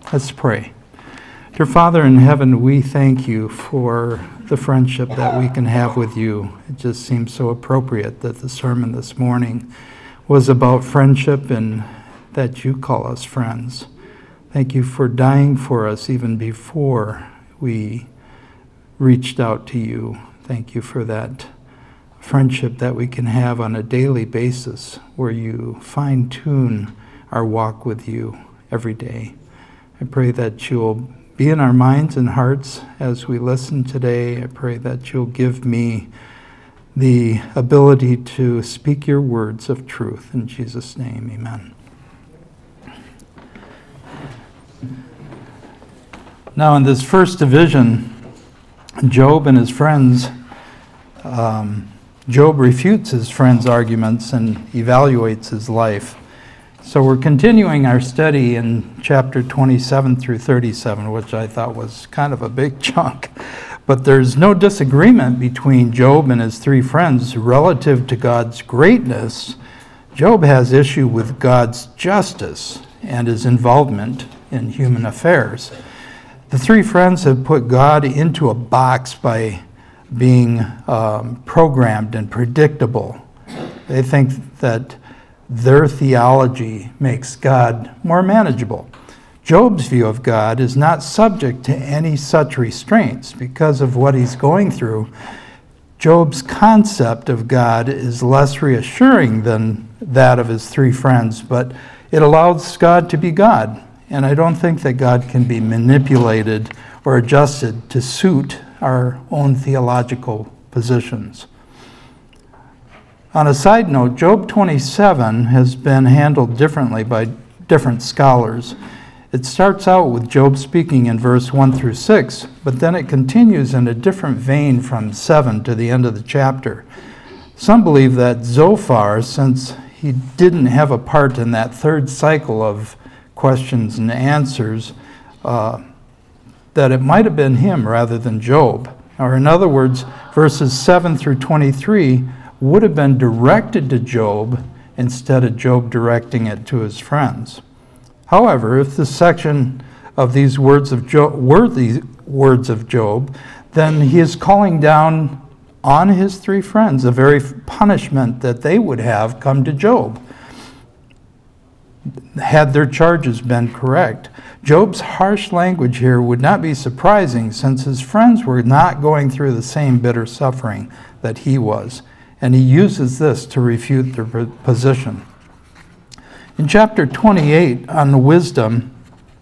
Let's pray. Dear Father in heaven, we thank you for the friendship that we can have with you. It just seems so appropriate that the sermon this morning was about friendship and that you call us friends. Thank you for dying for us even before we reached out to you. Thank you for that friendship that we can have on a daily basis where you fine-tune our walk with you every day. I pray that you'll be in our minds and hearts as we listen today. I pray that you'll give me the ability to speak your words of truth. In Jesus' name, amen. Now, in this first division, Job and his friends, Job refutes his friends' arguments and evaluates his life. So we're continuing our study in chapter 27 through 37, which I thought was kind of a big chunk. But there's no disagreement between Job and his three friends relative to God's greatness. Job has issue with God's justice and his involvement in human affairs. The three friends have put God into a box by being programmed and predictable. They think that their theology makes God more manageable. Job's view of God is not subject to any such restraints because of what he's going through. Job's concept of God is less reassuring than that of his three friends, but it allows God to be God. And I don't think that God can be manipulated or adjusted to suit our own theological positions. On a side note, Job 27 has been handled differently by different scholars. It starts out with Job speaking in verse 1 through 6, but then it continues in a different vein from 7 to the end of the chapter. Some believe that Zophar, since he didn't have a part in that third cycle of questions and answers, that it might have been him rather than Job. Or in other words, verses 7 through 23 would have been directed to Job instead of Job directing it to his friends. However, if this section of these words of Job were the words of Job, then he is calling down on his three friends the very punishment that they would have come to Job had their charges been correct. Job's harsh language here would not be surprising since his friends were not going through the same bitter suffering that he was. And he uses this to refute their position. In chapter 28 on wisdom,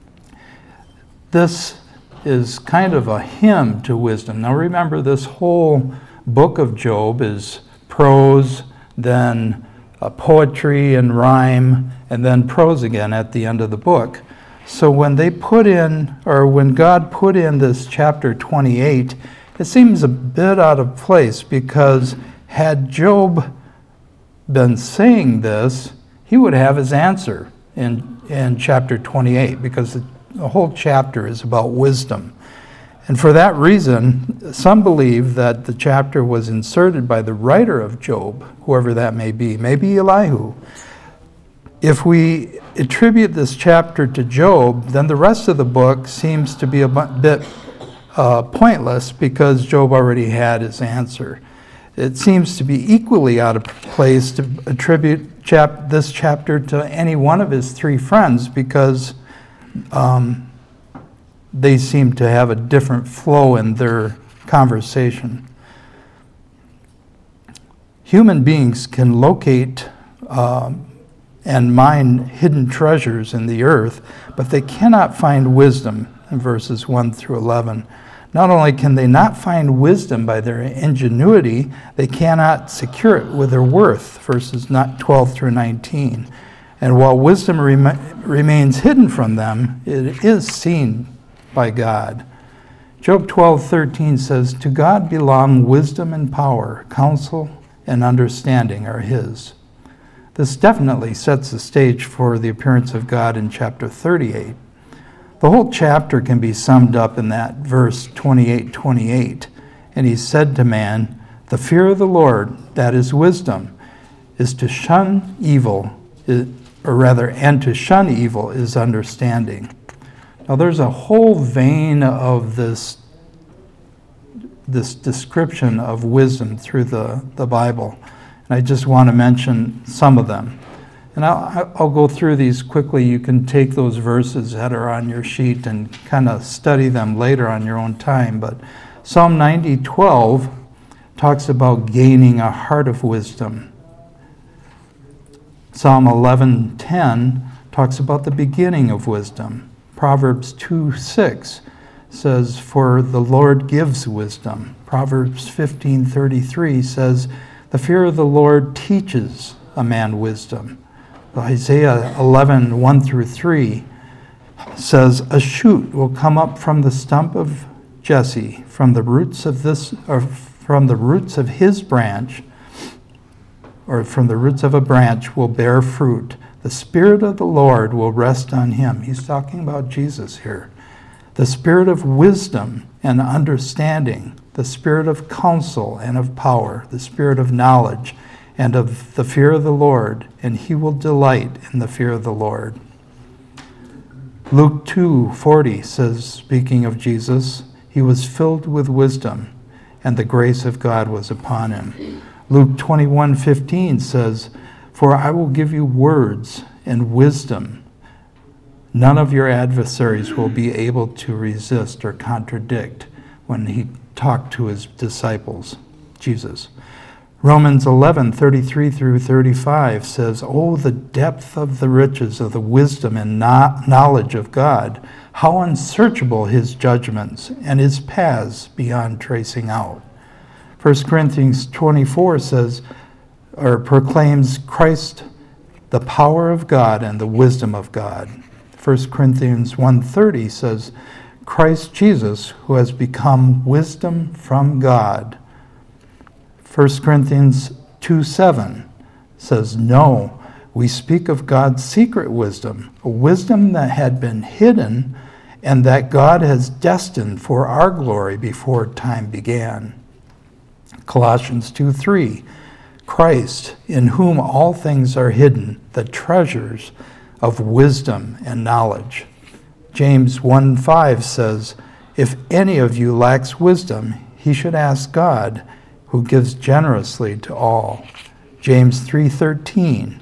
this is kind of a hymn to wisdom. Now remember, this whole book of Job is prose, then poetry and rhyme, and then prose again at the end of the book. So when God put in this chapter 28, it seems a bit out of place because had Job been saying this, he would have his answer in chapter 28 because the whole chapter is about wisdom. And for that reason, some believe that the chapter was inserted by the writer of Job, whoever that may be, maybe Elihu. If we attribute this chapter to Job, then the rest of the book seems to be a bit pointless because Job already had his answer. It seems to be equally out of place to attribute this chapter to any one of his three friends because they seem to have a different flow in their conversation. Human beings can locate and mine hidden treasures in the earth, but they cannot find wisdom in verses 1 through 11. Not only can they not find wisdom by their ingenuity, they cannot secure it with their worth, verses 12 through 19. And while wisdom remains hidden from them, it is seen by God. Job 12:13 says, "To God belong wisdom and power, counsel and understanding are his." This definitely sets the stage for the appearance of God in chapter 38. The whole chapter can be summed up in that verse 28:28. And he said to man, "The fear of the Lord, that is wisdom, is to shun evil, and to shun evil is understanding." Now there's a whole vein of this description of wisdom through the Bible. And I just want to mention some of them. And I'll go through these quickly. You can take those verses that are on your sheet and kind of study them later on your own time. But Psalm 90:12 talks about gaining a heart of wisdom. Psalm 11:10 talks about the beginning of wisdom. Proverbs 2:6 says, "For the Lord gives wisdom." Proverbs 15:33 says, "The fear of the Lord teaches a man wisdom." Isaiah 11:1-3 says, "A shoot will come up from the stump of Jesse, from the roots of his branch, or from the roots of a branch will bear fruit. The Spirit of the Lord will rest on him." He's talking about Jesus here. "The Spirit of wisdom and understanding, the Spirit of counsel and of power, the Spirit of knowledge and of the fear of the Lord, and he will delight in the fear of the Lord." Luke 2:40 says, speaking of Jesus, "He was filled with wisdom, and the grace of God was upon him." Luke 21:15 says, "For I will give you words and wisdom. None of your adversaries will be able to resist or contradict," when he talked to his disciples, Jesus. Romans 11:33-35 says, "Oh, the depth of the riches of the wisdom and knowledge of God, how unsearchable his judgments and his paths beyond tracing out." 1 Corinthians 24 says, or proclaims Christ, the power of God and the wisdom of God. 1 Corinthians 1:30 says, "Christ Jesus, who has become wisdom from God." 1 Corinthians 2:7 says, "No, we speak of God's secret wisdom, a wisdom that had been hidden and that God has destined for our glory before time began." Colossians 2:3, "Christ, in whom all things are hidden, the treasures of wisdom and knowledge." James 1:5 says, "If any of you lacks wisdom, he should ask God, who gives generously to all." James 3:13,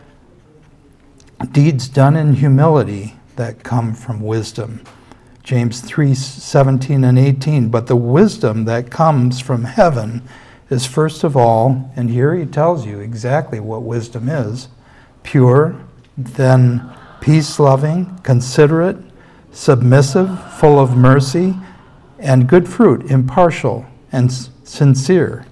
"Deeds done in humility that come from wisdom." James 3:17-18, "But the wisdom that comes from heaven is first of all," and here he tells you exactly what wisdom is, "pure, then peace-loving, considerate, submissive, full of mercy, and good fruit, impartial and sincere."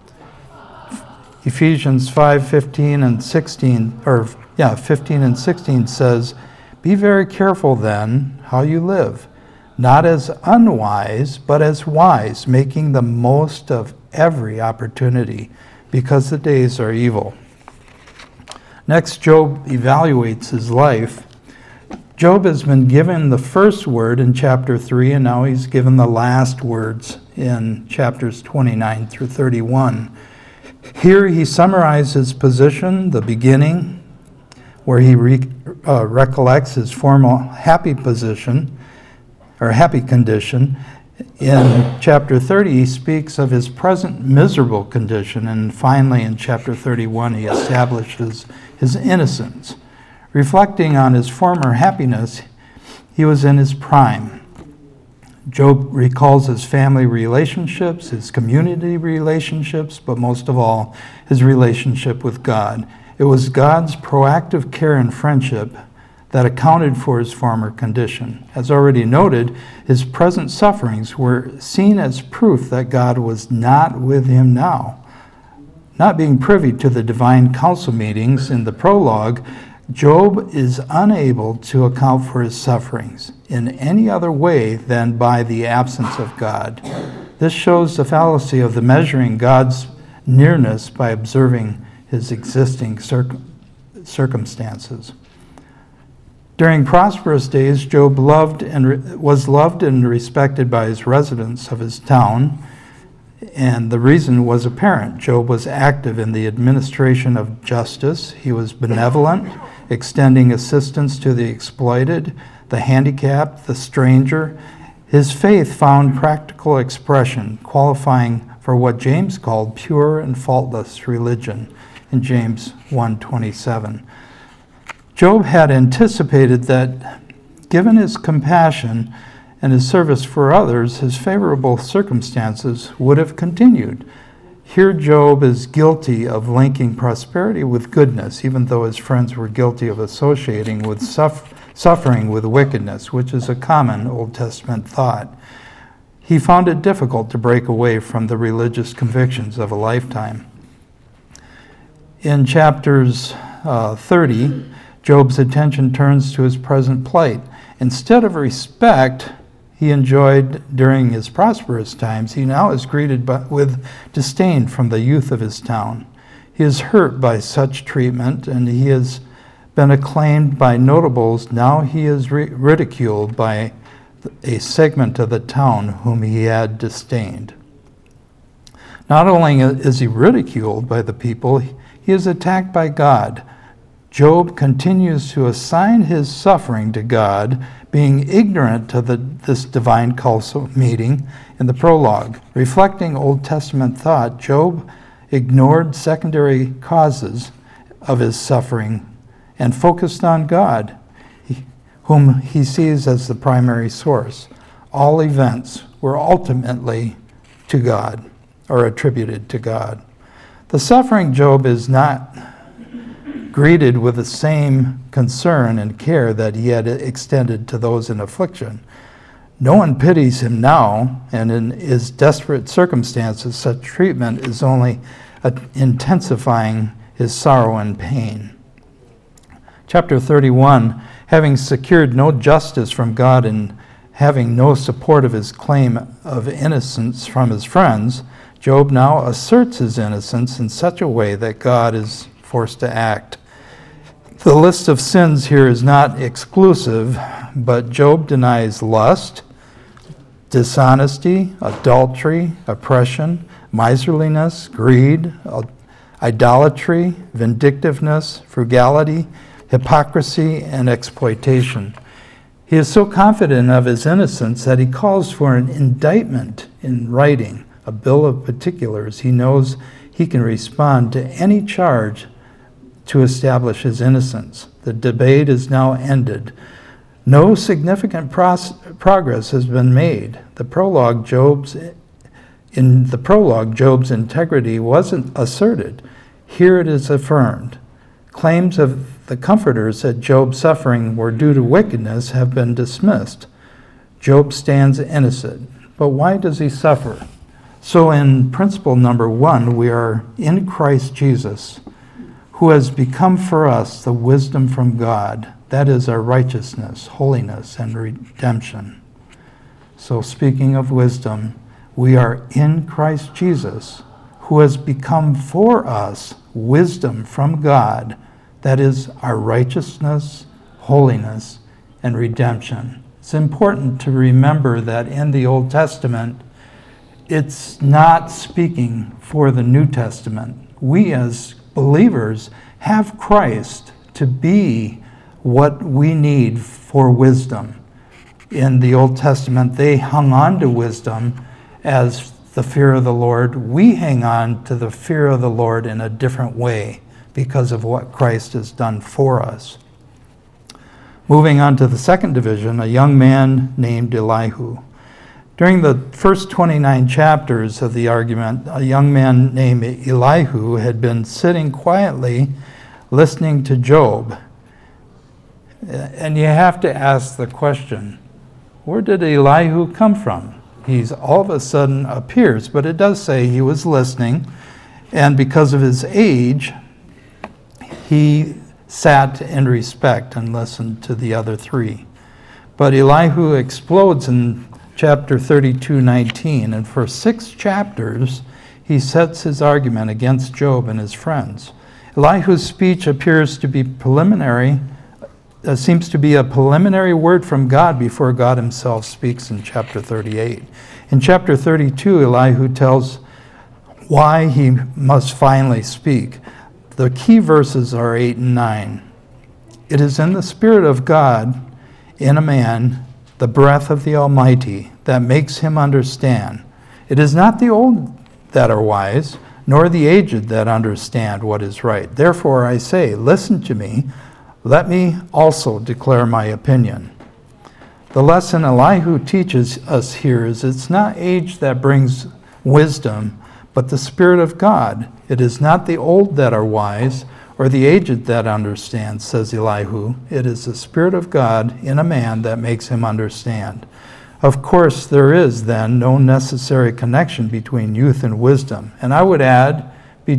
Ephesians 5:15 and 16, 15 and 16 says, "Be very careful then how you live, not as unwise, but as wise, making the most of every opportunity, because the days are evil." Next, Job evaluates his life. Job has been given the first word in chapter 3, and now he's given the last words in chapters 29-31. Here he summarizes his position, the beginning, where he recollects his former happy position, or happy condition. In chapter 30, he speaks of his present miserable condition, and finally in chapter 31, he establishes his innocence. Reflecting on his former happiness, he was in his prime. Job recalls his family relationships, his community relationships, but most of all, his relationship with God. It was God's proactive care and friendship that accounted for his former condition. As already noted, his present sufferings were seen as proof that God was not with him now. Not being privy to the divine council meetings in the prologue, Job is unable to account for his sufferings in any other way than by the absence of God. This shows the fallacy of the measuring God's nearness by observing his existing circumstances. During prosperous days, Job was loved and respected by his residents of his town, and the reason was apparent. Job was active in the administration of justice. He was benevolent, extending assistance to the exploited. the handicapped, the stranger, his faith found practical expression, qualifying for what James called pure and faultless religion in James 1:27. Job had anticipated that, given his compassion and his service for others, his favorable circumstances would have continued. Here Job is guilty of linking prosperity with goodness, even though his friends were guilty of associating with suffering with wickedness, which is a common Old Testament thought. He found it difficult to break away from the religious convictions of a lifetime. In chapters 30, Job's attention turns to his present plight. Instead of respect he enjoyed during his prosperous times, he now is greeted with disdain from the youth of his town. He is hurt by such treatment, and he has been acclaimed by notables. Now he is ridiculed by a segment of the town whom he had disdained. Not only is he ridiculed by the people, he is attacked by God. Job continues to assign his suffering to God, being ignorant to this divine council meeting in the prologue. Reflecting Old Testament thought, Job ignored secondary causes of his suffering and focused on God, whom he sees as the primary source. All events were ultimately to God, or attributed to God. The suffering Job is not greeted with the same concern and care that he had extended to those in affliction. No one pities him now, and in his desperate circumstances, such treatment is only intensifying his sorrow and pain. Chapter 31, having secured no justice from God and having no support of his claim of innocence from his friends, Job now asserts his innocence in such a way that God is forced to act. The list of sins here is not exclusive, but Job denies lust, dishonesty, adultery, oppression, miserliness, greed, idolatry, vindictiveness, frugality, hypocrisy, and exploitation. He is so confident of his innocence that he calls for an indictment in writing, a bill of particulars. He knows he can respond to any charge to establish his innocence. The debate is now ended. No significant progress has been made. In the prologue, Job's integrity wasn't asserted. Here it is affirmed. Claims of the comforters that Job's suffering were due to wickedness have been dismissed. Job stands innocent. But why does he suffer? So in principle number 1, we are in Christ Jesus, who has become for us the wisdom from God. That is our righteousness, holiness, and redemption. So speaking of wisdom, we are in Christ Jesus, who has become for us wisdom from God. That is our righteousness, holiness, and redemption. It's important to remember that in the Old Testament, it's not speaking for the New Testament. We as believers have Christ to be what we need for wisdom. In the Old Testament, they hung on to wisdom as the fear of the Lord. We hang on to the fear of the Lord in a different way because of what Christ has done for us. Moving on to the second division, a young man named Elihu. During the first 29 chapters of the argument, a young man named Elihu had been sitting quietly listening to Job. And you have to ask the question, where did Elihu come from? He's all of a sudden appears, but it does say he was listening, and because of his age, he sat in respect and listened to the other three. But Elihu explodes in chapter 32:19, and for 6 chapters, he sets his argument against Job and his friends. Elihu's speech appears to be seems to be a preliminary word from God before God himself speaks in chapter 38. In chapter 32, Elihu tells why he must finally speak. The key verses are 8 and 9. It is in the Spirit of God, in a man the breath of the Almighty that makes him understand. It is not the old that are wise, nor the aged that understand what is right. Therefore I say, listen to me, let me also declare my opinion. The lesson Elihu teaches us here is it's not age that brings wisdom, but the Spirit of God. It is not the old that are wise, or the aged that understand, says Elihu. It is the Spirit of God in a man that makes him understand. Of course, there is then no necessary connection between youth and wisdom. And I would add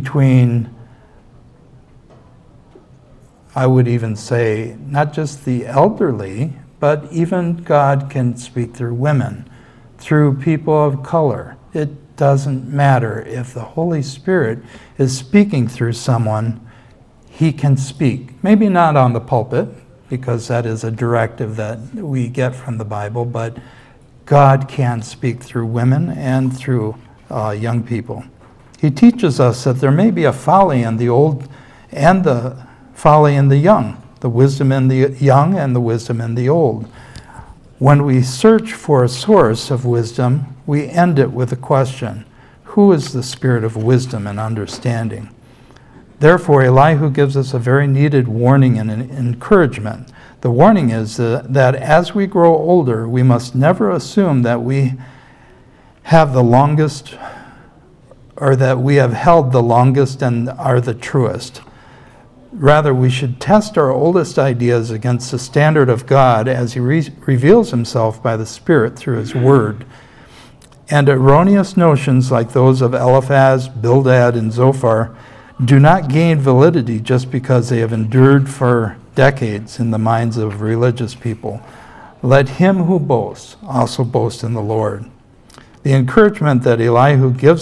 I would even say, not just the elderly, but even God can speak through women, through people of color. It doesn't matter. If the Holy Spirit is speaking through someone, he can speak. Maybe not on the pulpit, because that is a directive that we get from the Bible, but God can speak through women and through young people. He teaches us that there may be a folly in the old and the folly in the young, the wisdom in the young and the wisdom in the old. When we search for a source of wisdom, we end it with a question: who is the Spirit of wisdom and understanding? Therefore, Elihu gives us a very needed warning and an encouragement. The warning is that as we grow older, we must never assume that we have the longest, or that we have held the longest and are the truest. Rather, we should test our oldest ideas against the standard of God as he reveals himself by the Spirit through his word. And erroneous notions like those of Eliphaz, Bildad, and Zophar do not gain validity just because they have endured for decades in the minds of religious people. Let him who boasts also boast in the Lord. The encouragement that Elihu gives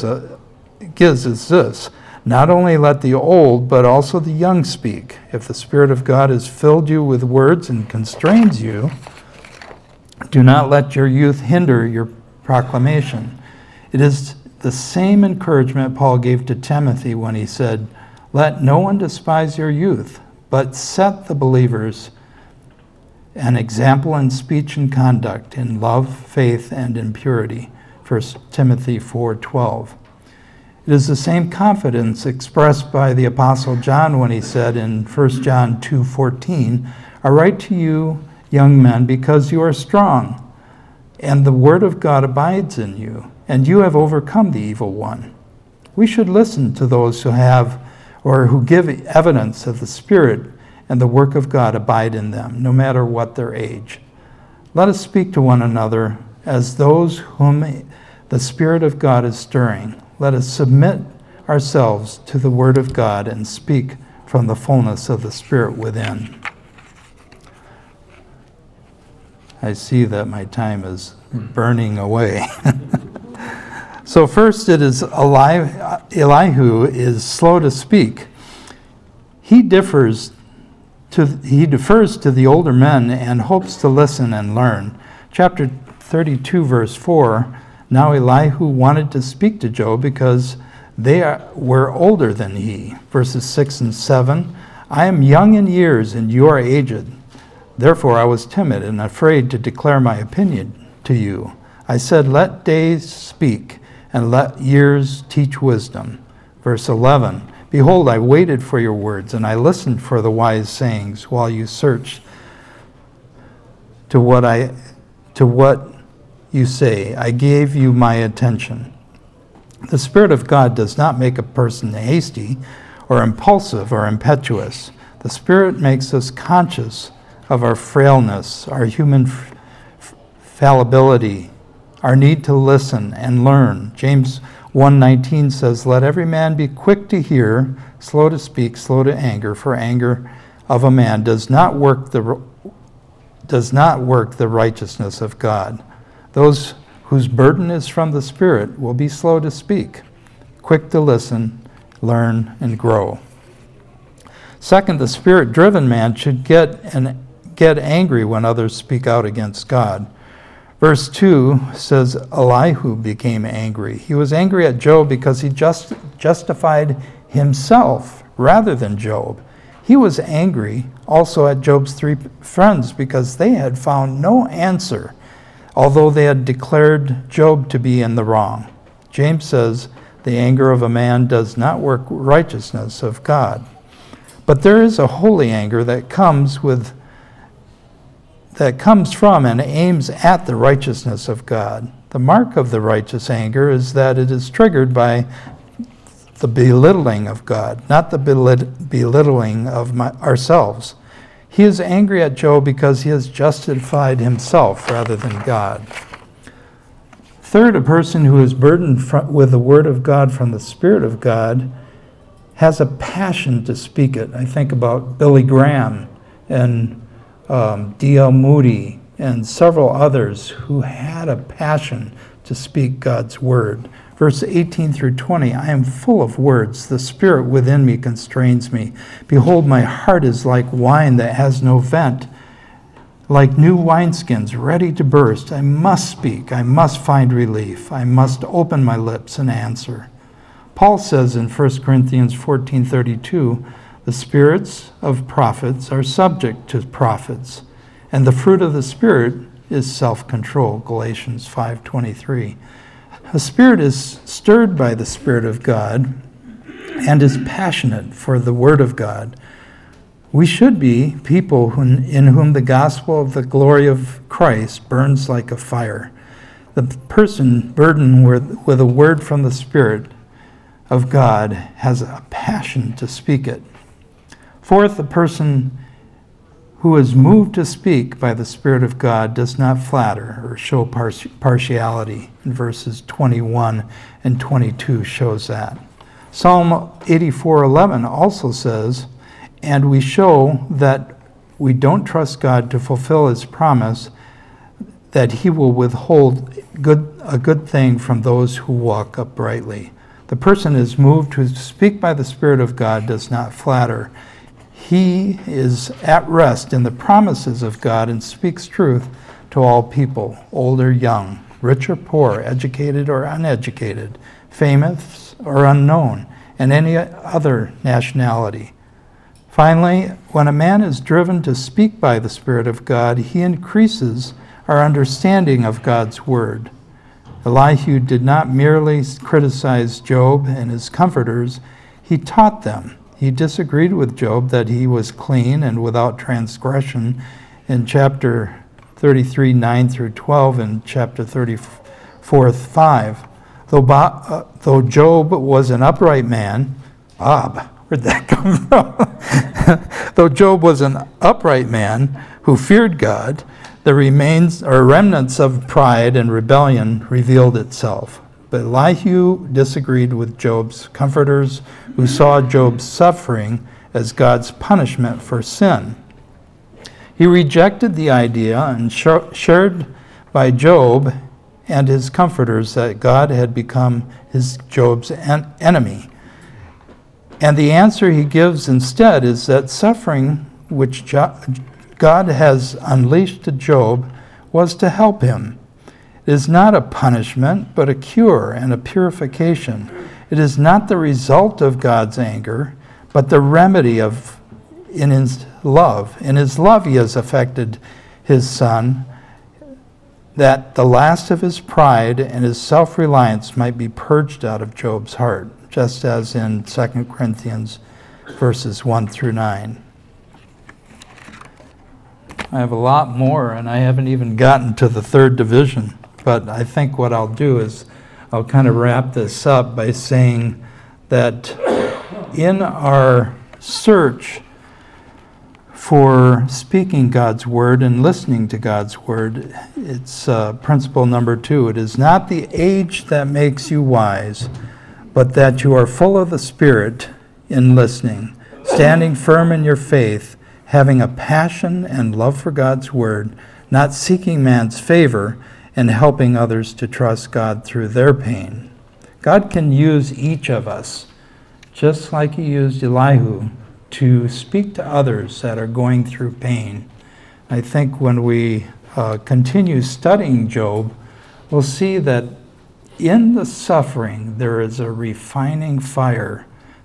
is this: not only let the old, but also the young speak. If the Spirit of God has filled you with words and constrains you, do not let your youth hinder your proclamation. It is the same encouragement Paul gave to Timothy when he said, let no one despise your youth, but set the believers an example in speech and conduct, in love, faith, and in purity. 1 Timothy 4:12. It is the same confidence expressed by the Apostle John when he said in 1 John 2:14, I write to you, young men, because you are strong, and the word of God abides in you, and you have overcome the evil one. We should listen to those who give evidence of the Spirit and the work of God abide in them, no matter what their age. Let us speak to one another as those whom the Spirit of God is stirring. Let us submit ourselves to the Word of God and speak from the fullness of the Spirit within. I see that my time is burning away. So first it is Elihu is slow to speak. He defers to the older men and hopes to listen and learn. Chapter 32, verse 4, now Elihu wanted to speak to Job because they were older than he. Verses 6 and 7, I am young in years and you are aged. Therefore I was timid and afraid to declare my opinion to you. I said, let days speak and let years teach wisdom. Verse 11, behold, I waited for your words, and I listened for the wise sayings while you searched to what you say. I gave you my attention. The Spirit of God does not make a person hasty or impulsive or impetuous. The Spirit makes us conscious of our frailness, our human fallibility, our need to listen and learn. James 1:19 says, let every man be quick to hear, slow to speak, slow to anger, for anger of a man does not work the righteousness of God. Those whose burden is from the Spirit will be slow to speak, quick to listen, learn, and grow. Second, the Spirit-driven man should get angry when others speak out against God. Verse 2 says, Elihu became angry. He was angry at Job because he justified himself rather than Job. He was angry also at Job's three friends because they had found no answer, although they had declared Job to be in the wrong. James says, the anger of a man does not work righteousness of God. But there is a holy anger that comes from and aims at the righteousness of God. The mark of the righteous anger is that it is triggered by the belittling of God, not the belittling of ourselves. He is angry at Job because he has justified himself rather than God. Third, a person who is burdened with the word of God from the Spirit of God has a passion to speak it. I think about Billy Graham and D.L. Moody and several others who had a passion to speak God's word. Verse 18 through 20, I am full of words. The Spirit within me constrains me. Behold, my heart is like wine that has no vent, like new wineskins ready to burst. I must speak. I must find relief. I must open my lips and answer. Paul says in 1 Corinthians 14:32, the spirits of prophets are subject to prophets, and the fruit of the Spirit is self-control, Galatians 5:23. A spirit is stirred by the Spirit of God and is passionate for the Word of God. We should be people in whom the gospel of the glory of Christ burns like a fire. The person burdened with a word from the Spirit of God has a passion to speak it. Fourth, the person who is moved to speak by the Spirit of God does not flatter or show partiality. In verses 21 and 22 shows that. Psalm 84:11 also says, and we show that we don't trust God to fulfill his promise that he will withhold a good thing from those who walk uprightly. The person is moved to speak by the Spirit of God does not flatter. He is at rest in the promises of God and speaks truth to all people, old or young, rich or poor, educated or uneducated, famous or unknown, and any other nationality. Finally, when a man is driven to speak by the Spirit of God, he increases our understanding of God's word. Elihu did not merely criticize Job and his comforters, he taught them. He disagreed with Job that he was clean and without transgression in chapter 33, 9 through 12, and chapter 34, 5. Though Job was an upright man, Bob, where'd that come from? Though Job was an upright man who feared God, the remains or remnants of pride and rebellion revealed itself. But Elihu disagreed with Job's comforters, who saw Job's suffering as God's punishment for sin. He rejected the idea and shared by Job and his comforters that God had become Job's enemy. And the answer he gives instead is that suffering which God has unleashed to Job was to help him. It is not a punishment, but a cure and a purification. It is not the result of God's anger, but the remedy in his love. In his love he has affected his son, that the last of his pride and his self-reliance might be purged out of Job's heart, just as in 2 Corinthians verses 1 through 9. I have a lot more, and I haven't even gotten to the third division. But I think what I'll do is I'll kind of wrap this up by saying that in our search for speaking God's word and listening to God's word, it's principle number 2. It is not the age that makes you wise, but that you are full of the Spirit in listening, standing firm in your faith, having a passion and love for God's word, not seeking man's favor, and helping others to trust God through their pain. God can use each of us, just like he used Elihu, to speak to others that are going through pain. I think when we continue studying Job, we'll see that in the suffering there is a refining fire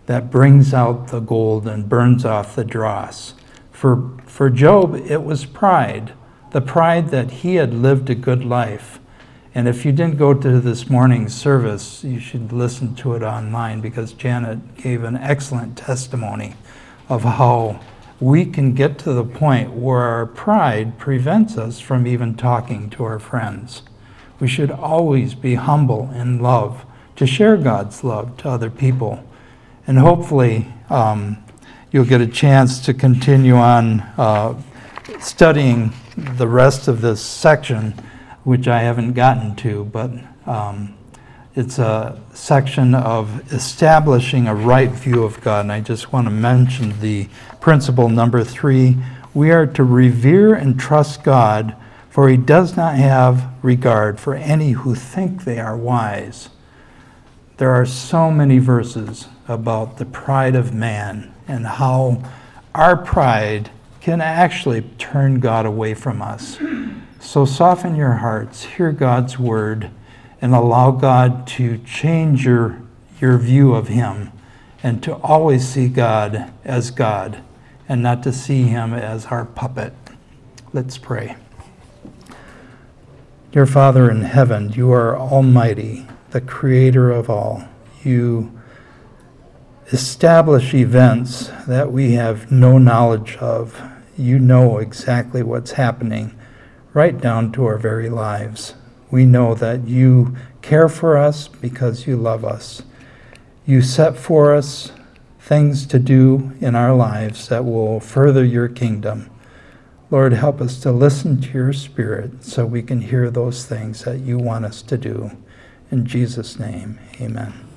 that brings out the gold and burns off the dross. For Job, it was pride, the pride that he had lived a good life. And if you didn't go to this morning's service, you should listen to it online, because Janet gave an excellent testimony of how we can get to the point where our pride prevents us from even talking to our friends. We should always be humble in love to share God's love to other people. And hopefully you'll get a chance to continue on studying the rest of this section, which I haven't gotten to, but it's a section of establishing a right view of God. And I just want to mention the principle number 3. We are to revere and trust God, for he does not have regard for any who think they are wise. There are so many verses about the pride of man and how our pride can actually turn God away from us. So soften your hearts, hear God's word, and allow God to change your view of him, and to always see God as God and not to see him as our puppet. Let's pray. Dear Father in heaven, you are almighty, the creator of all. You establish events that we have no knowledge of. You know exactly what's happening, right down to our very lives. We know that you care for us because you love us. You set for us things to do in our lives that will further your kingdom. Lord, help us to listen to your Spirit so we can hear those things that you want us to do. In Jesus' name, amen.